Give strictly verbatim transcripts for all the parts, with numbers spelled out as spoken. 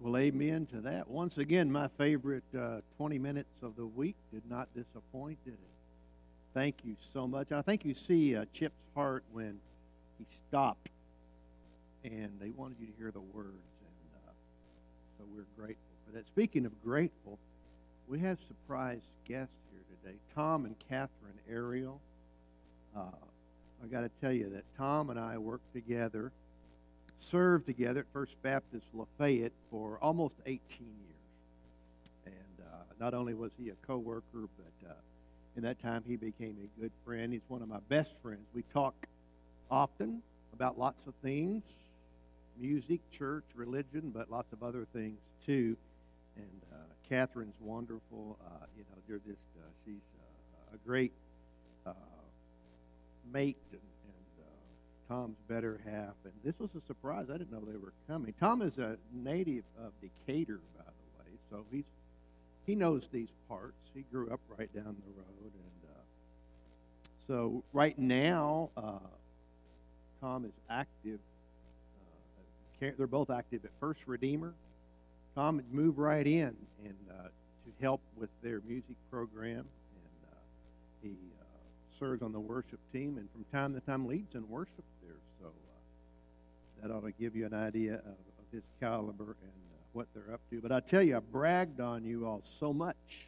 Well, amen to that. Once again, my favorite uh, twenty minutes of the week did not disappoint, did it? Thank you so much. And I think you see uh, Chip's heart when he stopped and they wanted you to hear the words. And uh, so we're grateful for that. Speaking of grateful, we have surprise guests here today, Tom and Catherine Ariel. Uh, I got to tell you that Tom and I worked together, served together at First Baptist Lafayette for almost eighteen years. And uh, not only was he a co-worker, but uh, in that time he became a good friend. He's one of my best friends. We talk often about lots of things, music, church, religion, but lots of other things too. And uh, Catherine's wonderful. Uh, you know, they're just, uh, she's uh, a great uh, mate, and, and uh, Tom's better half. And this was a surprise. I didn't know they were coming. Tom is a native of Decatur, by the way, so he's he knows these parts. He grew up right down the road. And uh, so right now, uh, Tom is active. Uh, they're both active at First Redeemer. Tom had moved right in and uh, to help with their music program, and uh, he uh, serves on the worship team, and from time to time leads in worship there. So uh, that ought to give you an idea of, of his caliber and uh, what they're up to. But I tell you, I bragged on you all so much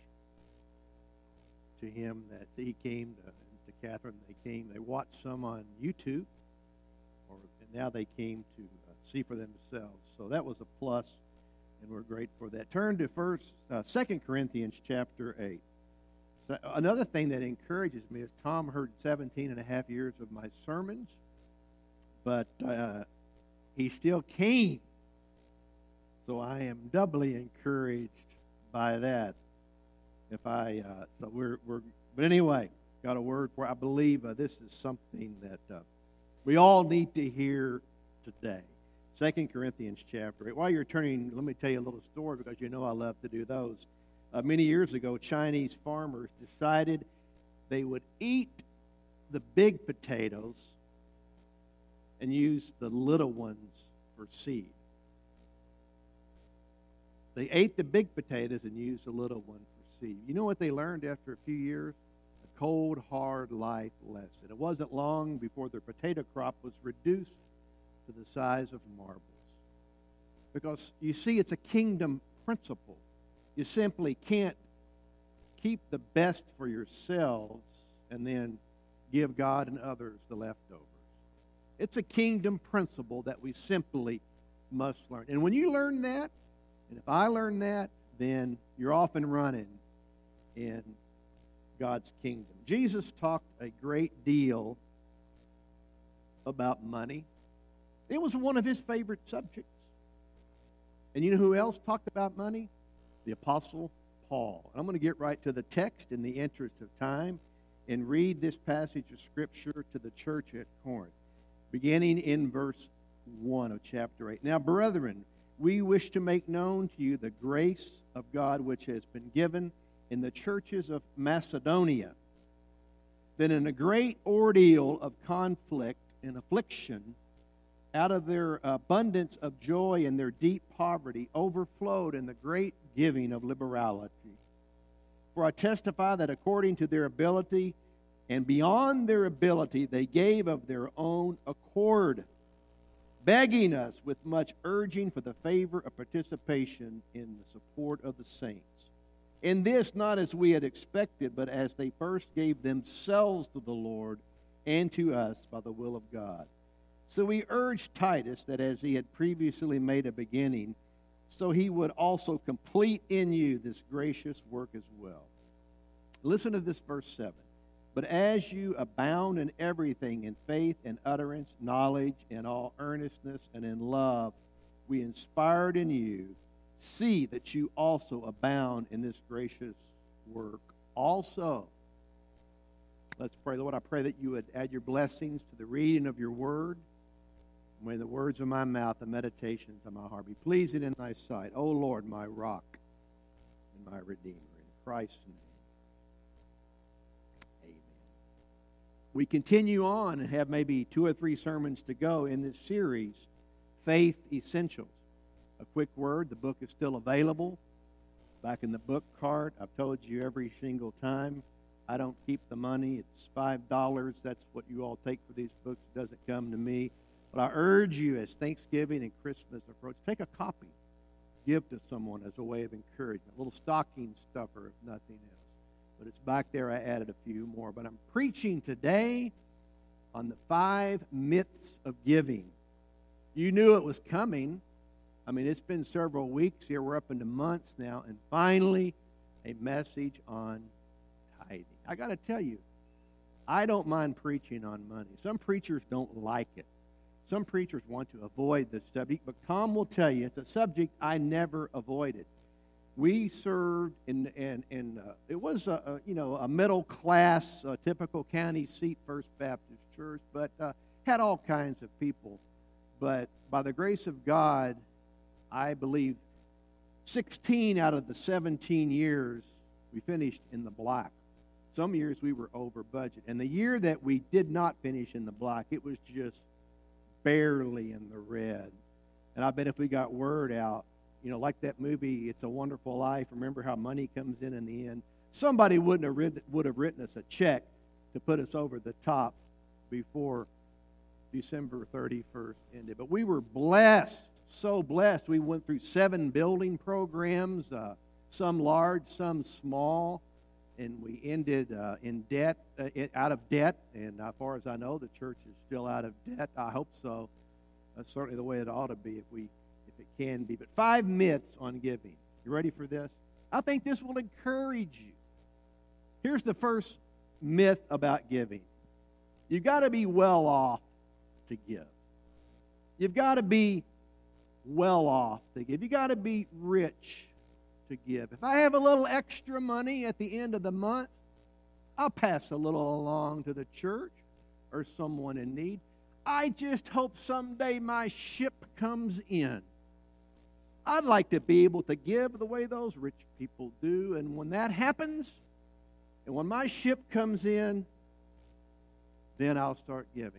to him that he came to, to Catherine. They came. They watched some on YouTube, or and now they came to uh, see for themselves. So that was a plus. And we're grateful for that. Turn to first, uh, Second Corinthians chapter eight. So another thing that encourages me is Tom heard seventeen and a half years of my sermons, but uh, he still came. So I am doubly encouraged by that. If I, uh, so we're, we're, but anyway, got a word for. I believe uh, this is something that uh, we all need to hear today. Second Corinthians chapter eight. While you're turning, let me tell you a little story, because you know I love to do those. Uh, many years ago, Chinese farmers decided they would eat the big potatoes and use the little ones for seed. They ate the big potatoes and used the little one for seed. You know what they learned after a few years? A cold, hard life lesson. It wasn't long before their potato crop was reduced to the size of marbles. Because, you see, it's a kingdom principle. You simply can't keep the best for yourselves and then give God and others the leftovers. It's a kingdom principle that we simply must learn. And when you learn that, and if I learn that, then you're off and running in God's kingdom. Jesus talked a great deal about money. It was one of his favorite subjects. And you know who else talked about money? The Apostle Paul. I'm going to get right to the text in the interest of time and read this passage of Scripture to the church at Corinth, beginning in verse one of chapter eight. Now, brethren, we wish to make known to you the grace of God which has been given in the churches of Macedonia, that in a great ordeal of conflict and affliction, out of their abundance of joy and their deep poverty, overflowed in the great giving of liberality. For I testify that according to their ability and beyond their ability, they gave of their own accord, begging us with much urging for the favor of participation in the support of the saints. In this, not as we had expected, but as they first gave themselves to the Lord and to us by the will of God. So we urged Titus that as he had previously made a beginning, so he would also complete in you this gracious work as well. Listen to this verse seven. But as you abound in everything, in faith and utterance, knowledge, in all earnestness, and in love, we inspired in you, see that you also abound in this gracious work also. Let's pray. Lord, I pray that you would add your blessings to the reading of your word. May the words of my mouth and meditations of my heart be pleasing in thy sight, O Lord, my rock and my redeemer. In Christ's name, amen. We continue on and have maybe two or three sermons to go in this series, Faith Essentials. A quick word, the book is still available. Back in the book cart, I've told you every single time, I don't keep the money. It's five dollars. That's what you all take for these books. It doesn't come to me. But I urge you, as Thanksgiving and Christmas approach, take a copy. Give to someone as a way of encouragement. A little stocking stuffer, if nothing else. But it's back there. I added a few more. But I'm preaching today on the five myths of giving. You knew it was coming. I mean, it's been several weeks here. We're up into months now. And finally, a message on tithing. I got to tell you, I don't mind preaching on money. Some preachers don't like it. Some preachers want to avoid this subject. But Tom will tell you, it's a subject I never avoided. We served in, in, in uh, it was, a, a, you know, a middle-class, uh, typical county seat First Baptist Church, but uh, had all kinds of people. But by the grace of God, I believe sixteen out of the seventeen years we finished in the black. Some years we were over budget. And the year that we did not finish in the black, it was just barely in the red. And I bet if we got word out, you know, like that movie, It's a Wonderful Life, remember how money comes in in the end? Somebody wouldn't have written, would have written us a check to put us over the top before December thirty-first ended. But we were blessed, so blessed. We went through seven building programs, uh, some large, some small, and we ended uh, in debt, uh, out of debt. And as far as I know, the church is still out of debt. I hope so. That's certainly the way it ought to be if we, if it can be. But five myths on giving. You ready for this? I think this will encourage you. Here's the first myth about giving. You've got to be well off to give. You've got to be well off to give. You've got to be rich to give. If I have a little extra money at the end of the month, I'll pass a little along to the church or someone in need. I just hope someday my ship comes in. I'd like to be able to give the way those rich people do. And when that happens, and when my ship comes in, then I'll start giving.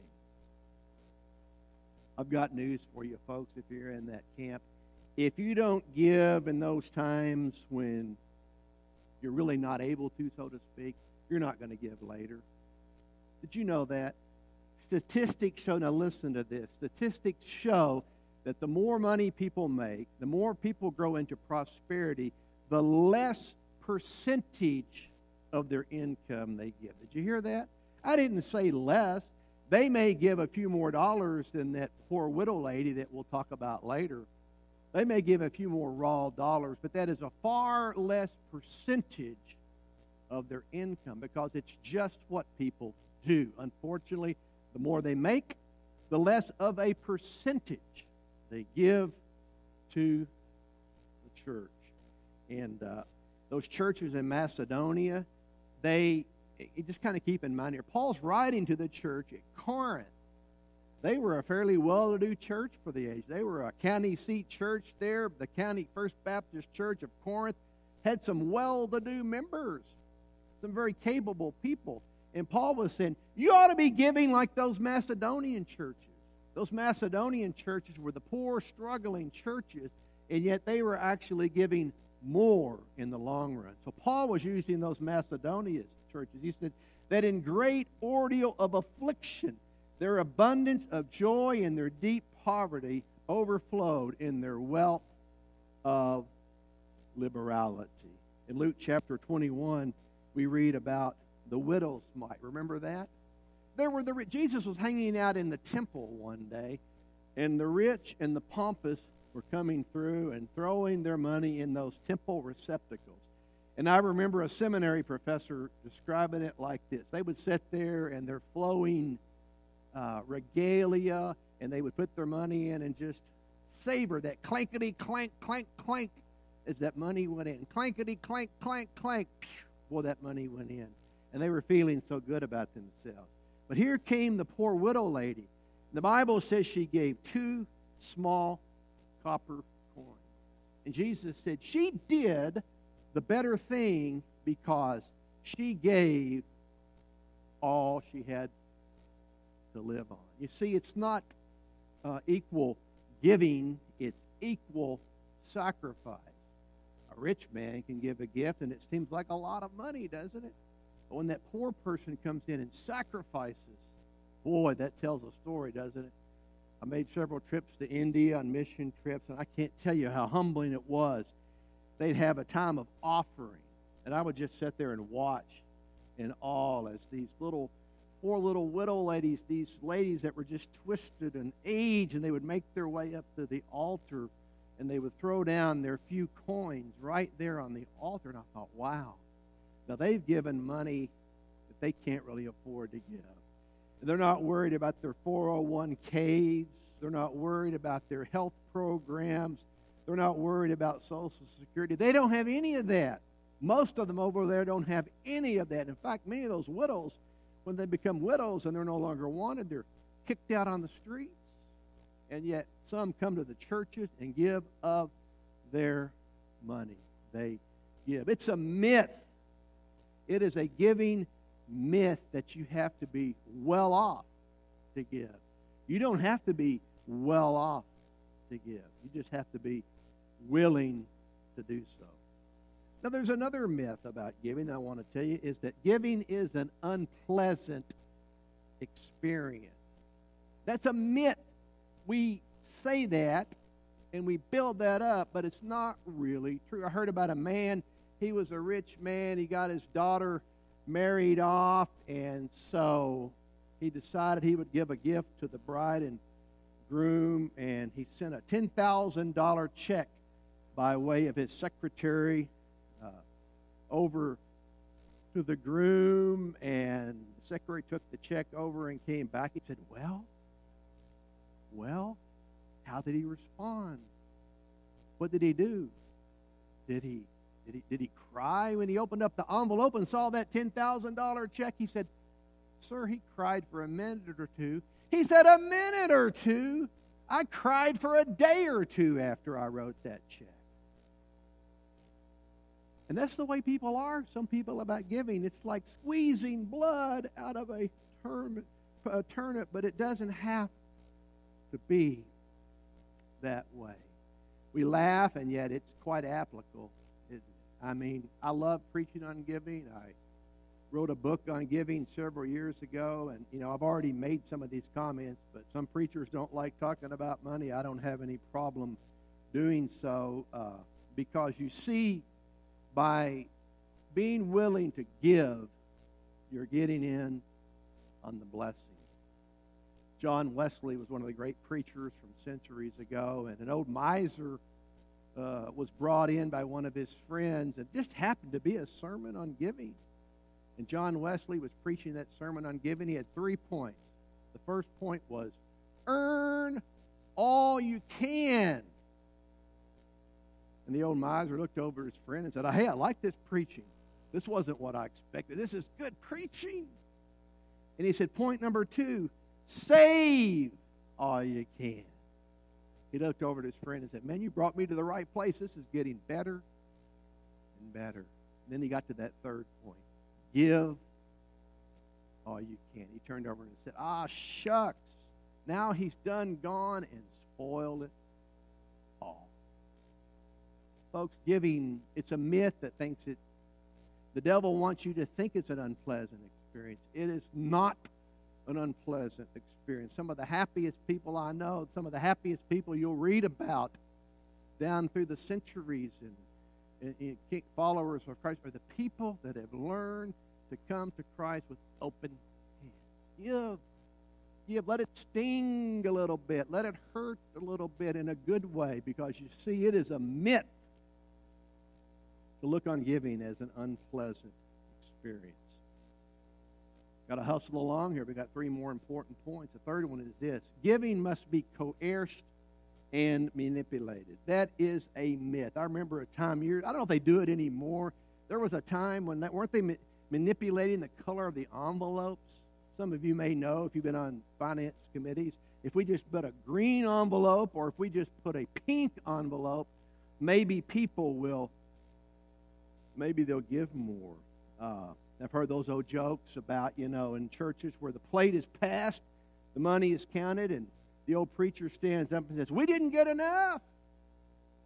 I've got news for you, folks, if you're in that camp. If you don't give in those times when you're really not able to, so to speak, you're not going to give later. Did you know that? Statistics show, now listen to this, statistics show that the more money people make, the more people grow into prosperity, the less percentage of their income they give. Did you hear that? I didn't say less. They may give a few more dollars than that poor widow lady that we'll talk about later. They may give a few more raw dollars, but that is a far less percentage of their income because it's just what people do. Unfortunately, the more they make, the less of a percentage they give to the church. And uh, those churches in Macedonia, they, you just kind of keep in mind here, Paul's writing to the church at Corinth. They were a fairly well-to-do church for the age. They were a county seat church there. The county First Baptist Church of Corinth had some well-to-do members, some very capable people. And Paul was saying, you ought to be giving like those Macedonian churches. Those Macedonian churches were the poor, struggling churches, and yet they were actually giving more in the long run. So Paul was using those Macedonian churches. He said that in great ordeal of affliction, their abundance of joy and their deep poverty overflowed in their wealth of liberality. In Luke chapter twenty-one, we read about the widow's mite. Remember that? There were the Jesus was hanging out in the temple one day, and the rich and the pompous were coming through and throwing their money in those temple receptacles. And I remember a seminary professor describing it like this. They would sit there and they're flowing uh, regalia, and they would put their money in and just savor that clankety clank, clank, clank as that money went in. Clankety clank, clank, clank. Boy, that money went in. And they were feeling so good about themselves. But here came the poor widow lady. The Bible says she gave two small copper coins. And Jesus said she did the better thing because she gave all she had to live on. You see, it's not uh, equal giving, it's equal sacrifice. A rich man can give a gift, and it seems like a lot of money, doesn't it? But when that poor person comes in and sacrifices, boy, that tells a story, doesn't it? I made several trips to India on mission trips, and I can't tell you how humbling it was. They'd have a time of offering, and I would just sit there and watch in awe as these little, poor little widow ladies, these ladies that were just twisted and aged, and they would make their way up to the altar, and they would throw down their few coins right there on the altar, and I thought, wow. Now, they've given money that they can't really afford to give. They're not worried about their four oh one k's. They're not worried about their health programs. They're not worried about Social Security. They don't have any of that. Most of them over there don't have any of that. In fact, many of those widows, when they become widows and they're no longer wanted, they're kicked out on the streets. And yet some come to the churches and give of their money. They give. It's a myth. It is a giving myth that you have to be well off to give. You don't have to be well off to give. You just have to be willing to do so. Now, there's another myth about giving I want to tell you, is that giving is an unpleasant experience. That's a myth. We say that and we build that up, but it's not really true. I heard about a man. He was a rich man. He got his daughter married off, and so he decided he would give a gift to the bride and groom, and he sent a ten thousand dollars check by way of his secretary uh, over to the groom, and the secretary took the check over and came back. He said, well, well, how did he respond? What did he do? Did he Did he, did he cry when he opened up the envelope and saw that ten thousand dollars check? He said, sir, he cried for a minute or two. He said, a minute or two? I cried for a day or two after I wrote that check. And that's the way people are, some people, about giving. It's like squeezing blood out of a, term, a turnip, but it doesn't have to be that way. We laugh, and yet it's quite applicable. I mean, I love preaching on giving. I wrote a book on giving several years ago, and, you know, I've already made some of these comments, but some preachers don't like talking about money. I don't have any problem doing so uh, because you see, by being willing to give, you're getting in on the blessing. John Wesley was one of the great preachers from centuries ago, and an old miser Uh, was brought in by one of his friends, and just happened to be a sermon on giving. And John Wesley was preaching that sermon on giving. He had three points. The first point was, earn all you can. And the old miser looked over at his friend and said, hey, I like this preaching. This wasn't what I expected. This is good preaching. And he said, point number two, save all you can. He looked over at his friend and said, man, you brought me to the right place. This is getting better and better. And then he got to that third point. Give all you can. He turned over and said, ah, shucks. Now he's done gone and spoiled it all. Folks, giving, it's a myth that thinks it, the devil wants you to think it's an unpleasant experience. It is not an unpleasant experience. Some of the happiest people I know, some of the happiest people you'll read about down through the centuries and, and, and followers of Christ are the people that have learned to come to Christ with open hands. Give. Give. Let it sting a little bit. Let it hurt a little bit in a good way, because you see, it is a myth to look on giving as an unpleasant experience. Got to hustle along here. We've got three more important points. The third one is this. Giving must be coerced and manipulated. That is a myth. I remember a time, years, I don't know if they do it anymore. There was a time when, that, weren't they ma- manipulating the color of the envelopes? Some of you may know, if you've been on finance committees, if we just put a green envelope or if we just put a pink envelope, maybe people will, maybe they'll give more. Uh, I've heard those old jokes about, you know, in churches where the plate is passed, the money is counted, and the old preacher stands up and says, we didn't get enough.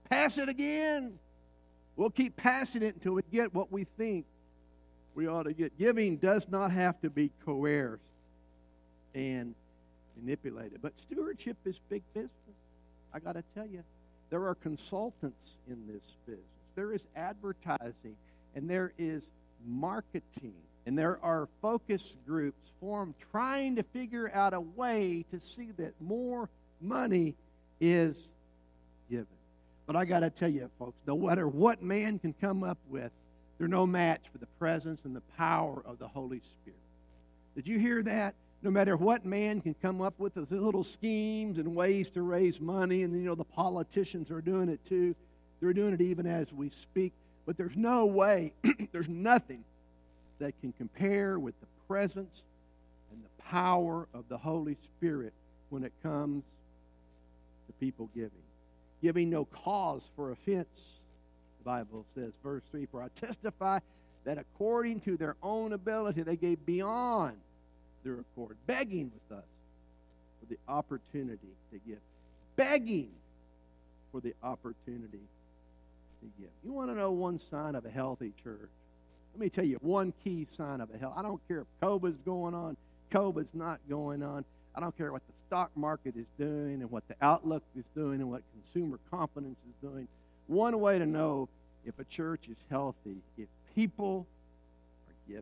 Pass it again. We'll keep passing it until we get what we think we ought to get. Giving does not have to be coerced and manipulated. But stewardship is big business. I got to tell you, there are consultants in this business. There is advertising, and there is marketing, and there are focus groups formed trying to figure out a way to see that more money is given. But I got to tell you, folks, no matter what man can come up with, they're no match for the presence and the power of the Holy Spirit. Did you hear that? No matter what man can come up with, those little schemes and ways to raise money, and you know the politicians are doing it too. They're doing it even as we speak. But there's no way, there's nothing that can compare with the presence and the power of the Holy Spirit when it comes to people giving. Giving no cause for offense, the Bible says, verse three, for I testify that according to their own ability they gave beyond their accord, begging with us for the opportunity to give. Begging for the opportunity to give. You want to know one sign of a healthy church? Let me tell you one key sign of a health. I don't care if COVID's going on, COVID's not going on. I don't care what the stock market is doing and what the outlook is doing and what consumer confidence is doing. One way to know if a church is healthy, if people are giving.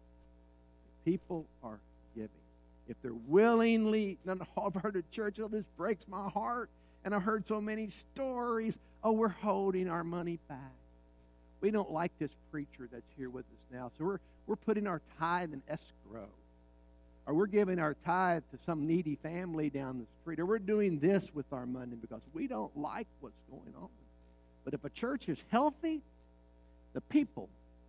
If people are giving. If they're willingly, I've heard a church, oh, this breaks my heart. And I've heard so many stories, oh, we're holding our money back. We don't like this preacher that's here with us now, so we're, we're putting our tithe in escrow. Or we're giving our tithe to some needy family down the street. Or we're doing this with our money because we don't like what's going on. But if a church is healthy, the people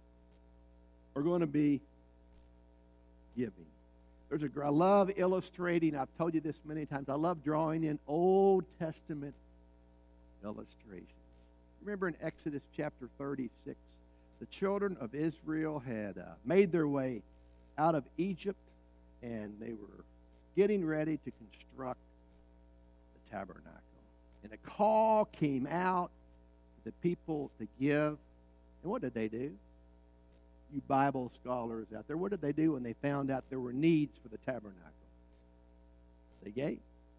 are going to be giving. There's a, I love illustrating, I've told you this many times, I love drawing in Old Testament illustrations. Remember in Exodus chapter thirty-six, the children of Israel had uh, made their way out of Egypt, and they were getting ready to construct the tabernacle. And a call came out to the people to give. And what did they do? You Bible scholars out there, what did they do when they found out there were needs for the tabernacle? They gave.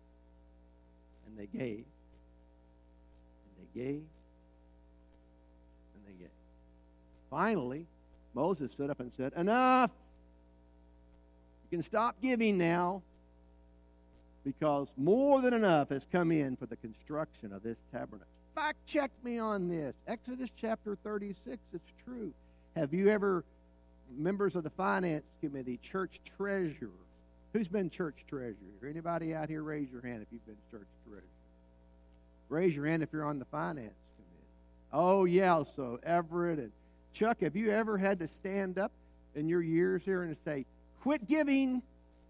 And they gave. And they gave. And they gave. Finally, Moses stood up and said, enough! You can stop giving now, because more than enough has come in for the construction of this tabernacle. Fact check me on this. Exodus chapter thirty-six, it's true. Have you ever, members of the finance committee, church treasurer, who's been church treasurer? Anybody out here, raise your hand if you've been church treasurer. Raise your hand if you're on the finance committee. Oh, yeah, so Everett and Chuck, have you ever had to stand up in your years here and say, quit giving.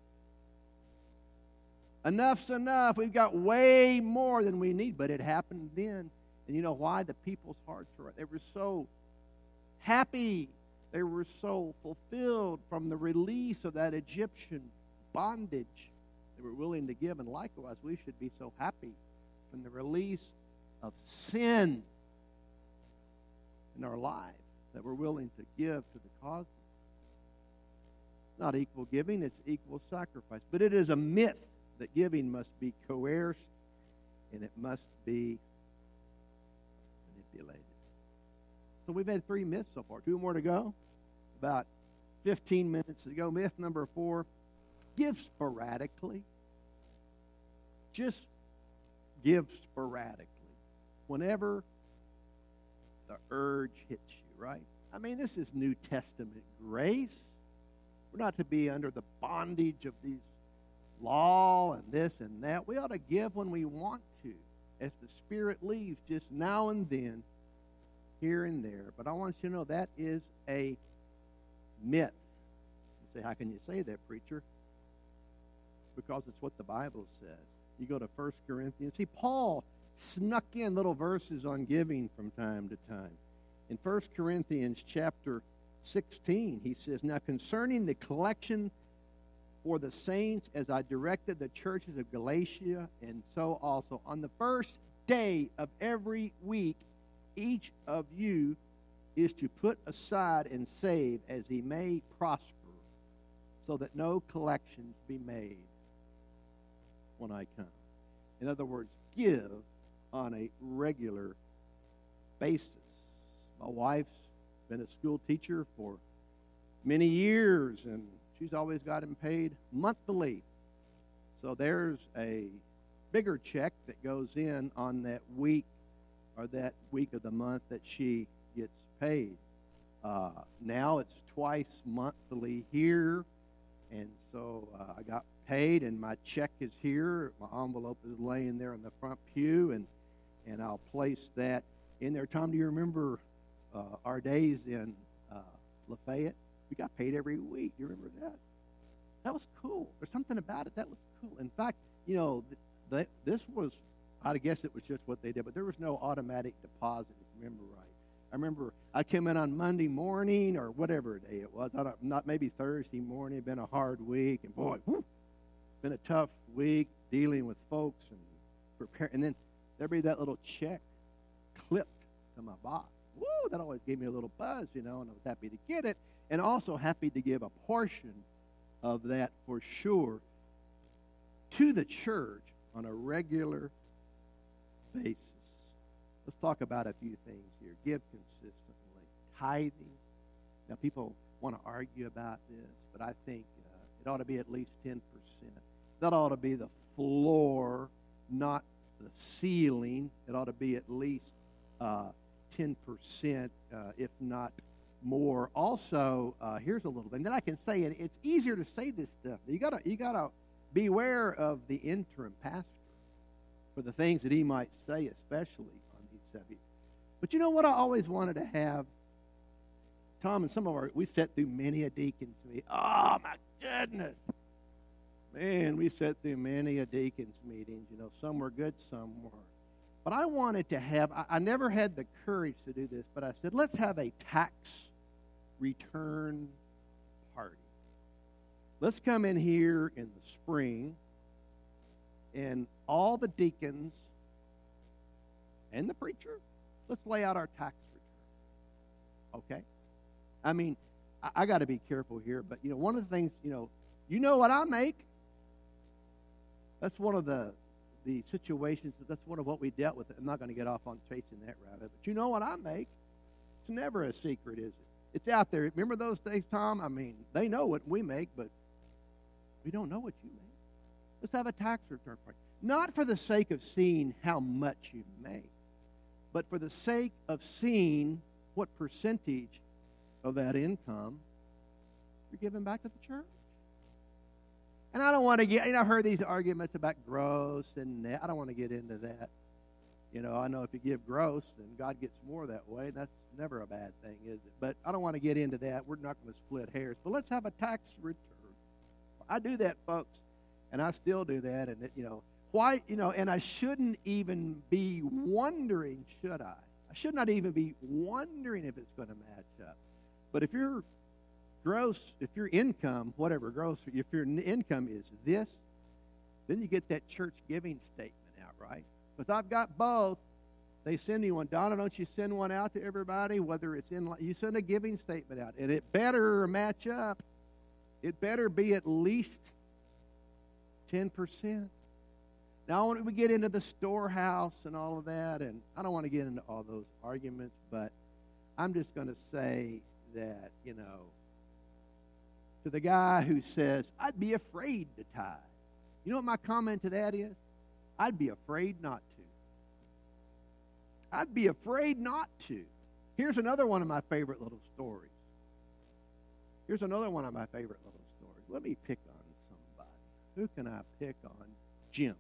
Enough's enough. We've got way more than we need. But it happened then. And you know why? The people's hearts were right. They were so happy. They were so fulfilled from the release of that Egyptian bondage. They were willing to give. And likewise, we should be so happy from the release of sin in our lives that we're willing to give to the cause. Not equal giving, it's equal sacrifice. But it is a myth that giving must be coerced and it must be manipulated. So we've had three myths so far. Two more to go. About fifteen minutes to go. Myth number four, give sporadically. Just give sporadically. Whenever the urge hits you, right? I mean, this is New Testament grace. We're not to be under the bondage of these law and this and that. We ought to give when we want to, as the Spirit leads, just now and then, here and there. But I want you to know that is a myth. You say, how can you say that, preacher? Because it's what the Bible says. You go to First Corinthians. See, Paul snuck in little verses on giving from time to time. In First Corinthians chapter sixteen, he says, now concerning the collection for the saints, as I directed the churches of Galatia, and so also on the first day of every week each of you is to put aside and save as he may prosper, so that no collections be made when I come. In other words, give on a regular basis. My wife's been a school teacher for many years, and she's always gotten paid monthly. So there's a bigger check that goes in on that week or that week of the month that she gets paid. Uh, now it's twice monthly here, and so uh, I got paid, and my check is here. My envelope is laying there in the front pew, and and I'll place that in there. Tom, do you remember uh, our days in uh, Lafayette? We got paid every week. Do you remember that? That was cool. There's something about it that was cool. In fact, you know, th- th- this was, I guess it was just what they did, but there was no automatic deposit, if you remember right. I remember I came in on Monday morning or whatever day it was. I don't, not maybe Thursday morning. It'd been a hard week, and boy, whew, been a tough week dealing with folks and prepare. And then there'd be that little check clipped to my box. Woo! That always gave me a little buzz, you know, and I was happy to get it, and also happy to give a portion of that for sure to the church on a regular basis. Let's talk about a few things here. Give consistently. Tithing. Now, people want to argue about this, but I think uh, it ought to be at least ten percent. That ought to be the floor, not the ceiling. It ought to be at least uh, ten percent, uh, if not more. Also, uh, here's a little thing that I can say, and it's easier to say this stuff. You gotta, you gotta beware of the interim pastor for the things that he might say, especially on these subjects. But you know what I always wanted to have? Tom and some of our, we sat through many a deacon's meeting. Oh, my goodness. Man, we sat through many a deacon's meetings. You know, some were good, some weren't. But I wanted to have, I, I never had the courage to do this, but I said, let's have a tax return party. Let's come in here in the spring, and all the deacons and the preacher, let's lay out our tax return. Okay? I mean, I, I got to be careful here, but, you know, one of the things, you know, you know what I make. That's one of the the situations, that's one of what we dealt with. I'm not going to get off on chasing that rabbit, but you know what I make. It's never a secret, is it? It's out there. Remember those days, Tom? I mean, they know what we make, but we don't know what you make. Let's have a tax return party. Not for the sake of seeing how much you make, but for the sake of seeing what percentage of that income you're giving back to the church. And I don't want to get, you know, I've heard these arguments about gross and net. I don't want to get into that. You know, I know if you give gross, then God gets more that way. That's never a bad thing, is it? But I don't want to get into that. We're not going to split hairs. But let's have a tax return. I do that, folks, and I still do that. And, it, you know, why, you know, and I shouldn't even be wondering, should I? I should not even be wondering if it's going to match up. But if you're gross, if your income, whatever gross, if your income is this, then you get that church giving statement out, right? Because I've got both. They send you one. Donna, don't you send one out to everybody? Whether it's in, you send a giving statement out, and it better match up. It better be at least ten percent. Now, when we get into the storehouse and all of that, and I don't want to get into all those arguments, but I'm just going to say that, you know, to the guy who says, I'd be afraid to tithe. You know what my comment to that is? I'd be afraid not to. I'd be afraid not to. Here's another one of my favorite little stories. Here's another one of my favorite little stories. Let me pick on somebody. Who can I pick on? Jim.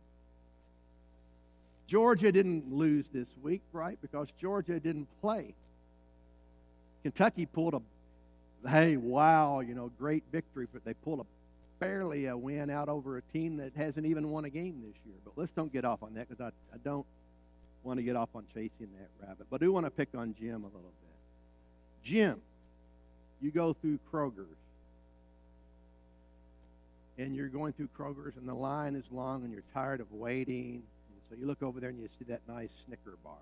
Georgia didn't lose this week, right? Because Georgia didn't play. Kentucky pulled a Hey, wow, you know, great victory, but they pulled a barely a win out over a team that hasn't even won a game this year. But let's don't get off on that, because I, I don't want to get off on chasing that rabbit. But I do want to pick on Jim a little bit. Jim, you go through Kroger's, and you're going through Kroger's, and the line is long, and you're tired of waiting, and So you look over there and you see that nice Snicker bar.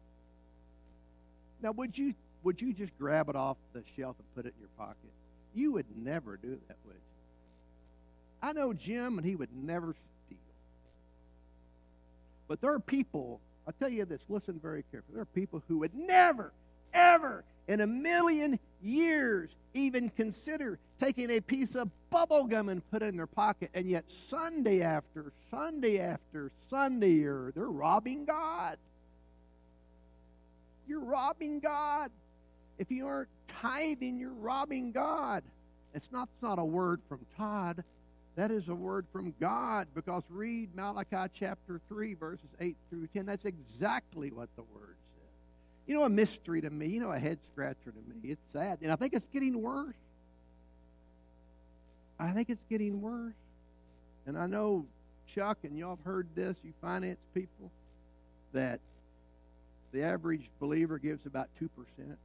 Now, would you would you just grab it off the shelf and put it in your pocket? You would never do that, would you? I know Jim, and he would never steal. But there are people, I'll tell you this, listen very carefully. There are people who would never, ever, in a million years, even consider taking a piece of bubble gum and put it in their pocket, and yet Sunday after Sunday after Sunday, they're robbing God. You're robbing God. If you aren't tithing, you're robbing God. It's not, it's not a word from Todd. That is a word from God, because read Malachi chapter three, verses eight through ten. That's exactly what the word says. You know, a mystery to me, you know, a head scratcher to me. It's sad. And I think it's getting worse. I think it's getting worse. And I know Chuck and y'all have heard this, you finance people, that the average believer gives about two percent.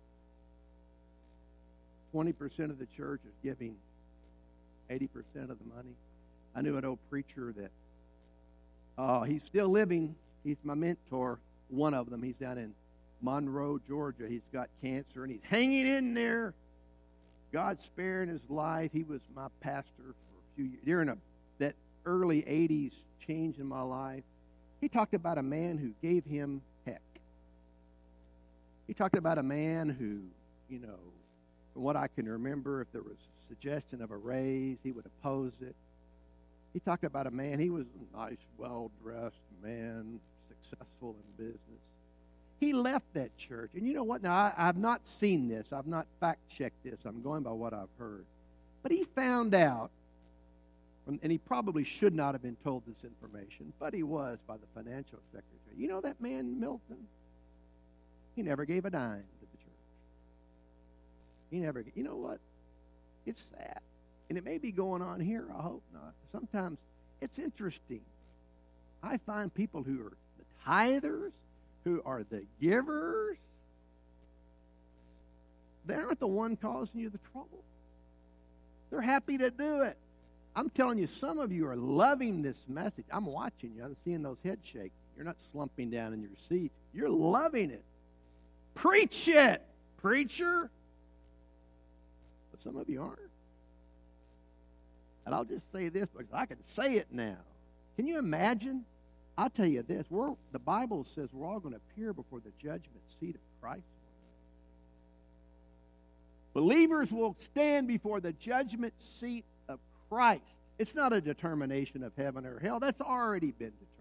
twenty percent of the church is giving eighty percent of the money. I knew an old preacher that, uh, he's still living. He's my mentor, one of them. He's down in Monroe, Georgia. He's got cancer, and he's hanging in there. God's sparing his life. He was my pastor for a few years. During a, that early eighties change in my life, he talked about a man who gave him heck. He talked about a man who, you know, from what I can remember, if there was a suggestion of a raise, he would oppose it. He talked about a man, he was a nice, well-dressed man, successful in business. He left that church. And you know what? Now, I, I've not seen this. I've not fact-checked this. I'm going by what I've heard. But he found out, and he probably should not have been told this information, but he was by the financial secretary. You know that man, Milton? He never gave a dime to the church. He never, you know what? It's sad. And it may be going on here. I hope not. Sometimes it's interesting. I find people who are the tithers, who are the givers, they aren't the one causing you the trouble. They're happy to do it. I'm telling you, some of you are loving this message. I'm watching you. I'm seeing those heads shake. You're not slumping down in your seat. You're loving it. Preach it, preacher. But some of you aren't. And I'll just say this because I can say it now. Can you imagine? I'll tell you this. We're, the Bible says we're all going to appear before the judgment seat of Christ. Believers will stand before the judgment seat of Christ. It's not a determination of heaven or hell. That's already been determined.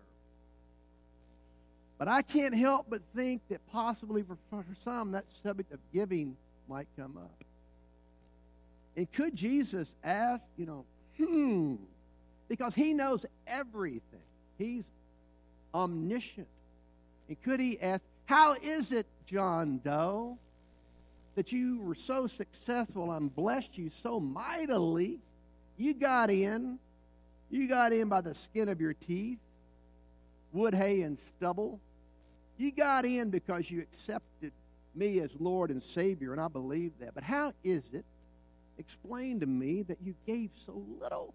But I can't help but think that possibly for, for some that subject of giving might come up. And could Jesus ask, you know, hmm, because he knows everything. He's omniscient. And could he ask, how is it, John Doe, that you were so successful and blessed you so mightily? You got in. You got in by the skin of your teeth, wood, hay, and stubble. You got in because you accepted me as Lord and Savior, and I believe that. But how is it, explain to me, that you gave so little?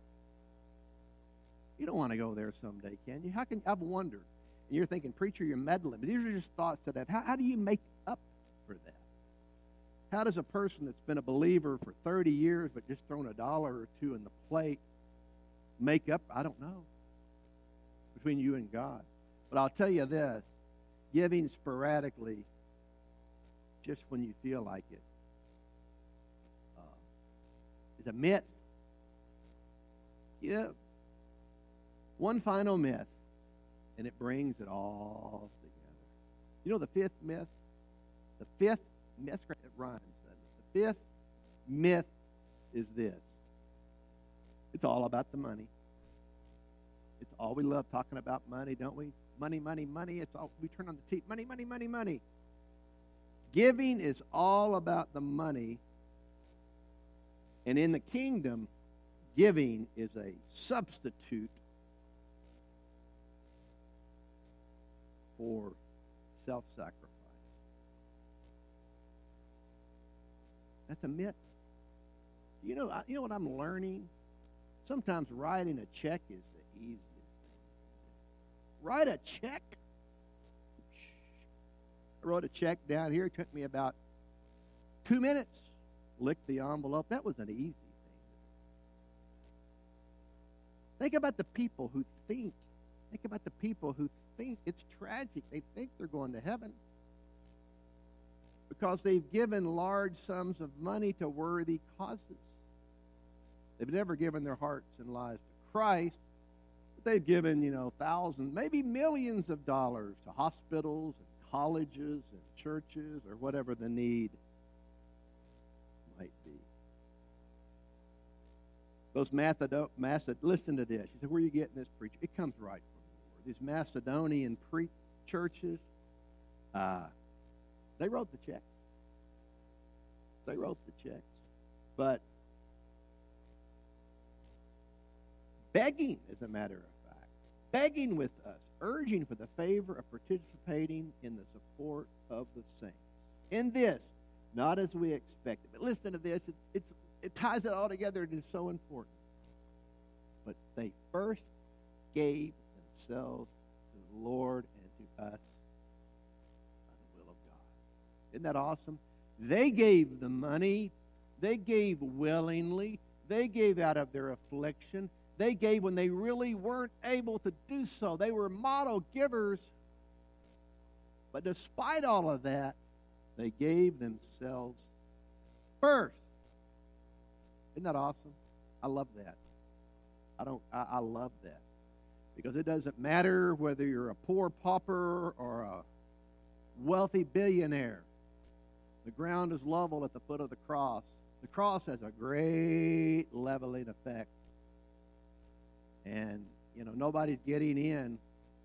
You don't want to go there someday, can you? How can I've wondered. And you're thinking, preacher, you're meddling. But these are just thoughts that have. How, how do you make up for that? How does a person that's been a believer for thirty years but just thrown a dollar or two in the plate make up? I don't know. Between you and God. But I'll tell you this. Giving sporadically, just when you feel like it, uh, is a myth. Give. One final myth, and it brings it all together. You know the fifth myth? The fifth myth, it rhymes. The fifth myth is this. It's all about the money. It's all we love talking about money, don't we? Money, money, money. It's all we turn on the T V. Money, money, money, money. Giving is all about the money. And in the kingdom, giving is a substitute for self-sacrifice. That's a myth. You know, you know what I'm learning? Sometimes writing a check is the easiest thing. Write a check? I wrote a check down here. It took me about two minutes. Licked the envelope. That was an easy thing. Think about the people who think. Think about the people who think it's tragic. They think they're going to heaven because they've given large sums of money to worthy causes. They've never given their hearts and lives to Christ. But they've given, you know, thousands, maybe millions of dollars to hospitals and colleges and churches or whatever the need might be. Those Macedon, Maced, listen to this. You say, where are you getting this preacher? It comes right from the Lord. These Macedonian pre- churches, uh, they wrote the checks. They wrote the checks. But begging, as a matter of fact, begging with us, urging for the favor of participating in the support of the saints. In this, not as we expected. But listen to this. It's, it's, it ties it all together. It is so important. But they first gave themselves to the Lord and to us by the will of God. Isn't that awesome? They gave the money. They gave willingly. They gave out of their affliction. They gave when they really weren't able to do so. They were model givers. But despite all of that, they gave themselves first. Isn't that awesome? I love that. I don't. I, I love that because it doesn't matter whether you're a poor pauper or a wealthy billionaire. The ground is level at the foot of the cross. The cross has a great leveling effect. And, you know, nobody's getting in.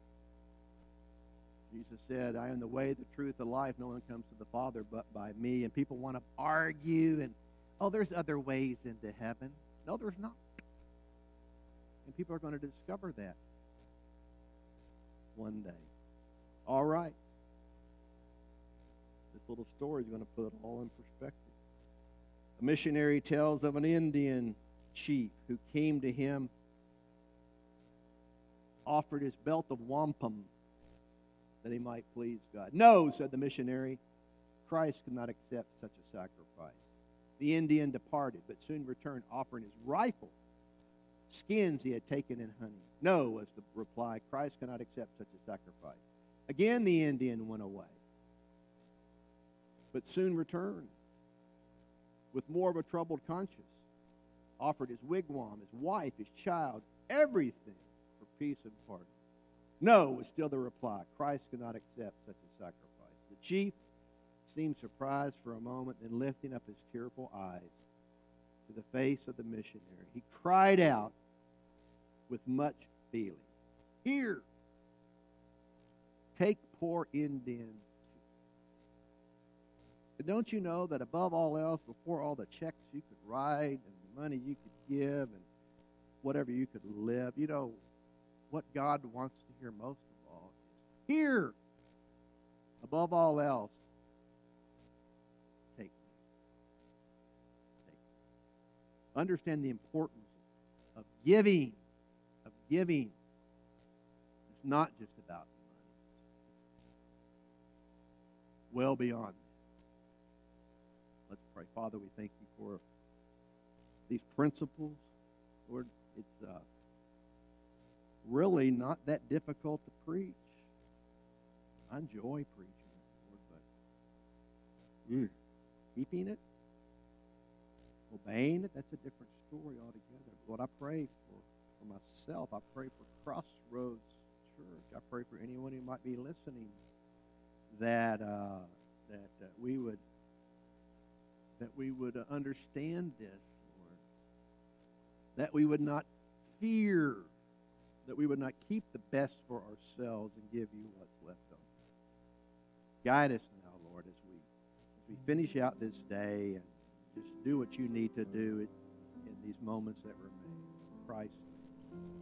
Jesus said, I am the way, the truth, the life. No one comes to the Father but by me. And people want to argue and, oh, there's other ways into heaven. No, there's not. And people are going to discover that one day. All right. This little story is going to put it all in perspective. A missionary tells of an Indian chief who came to him, offered his belt of wampum that he might please God. No, said the missionary, Christ could not accept such a sacrifice. The Indian departed, but soon returned, offering his rifle, skins he had taken in hunting. No, was the reply, Christ cannot accept such a sacrifice. Again the Indian went away, but soon returned with more of a troubled conscience, offered his wigwam, his wife, his child, everything for peace and pardon. No, was still the reply. Christ could not accept such a sacrifice. The chief seemed surprised for a moment, then lifting up his tearful eyes to the face of the missionary, he cried out with much feeling, Here, take poor Indian. But don't you know that above all else, before all the checks you could write and the money you could give and whatever you could live, you know, what God wants to hear most of all is, Here, above all else, take me. Take me. Understand the importance of giving, of giving. It's not just about the money. It's well beyond that. Let's pray. Father, we thank you for these principles. Lord, it's uh, really not that difficult to preach. I enjoy preaching, Lord, but mm, keeping it, obeying it, that's a different story altogether. Lord, I pray for, for myself. I pray for Crossroads Church. I pray for anyone who might be listening that uh, that uh, we would that we would uh, understand this, Lord. That we would not fear, that we would not keep the best for ourselves and give you what's left over. Guide us now, Lord, as we as we finish out this day and just do what you need to do in these moments that remain. In Christ.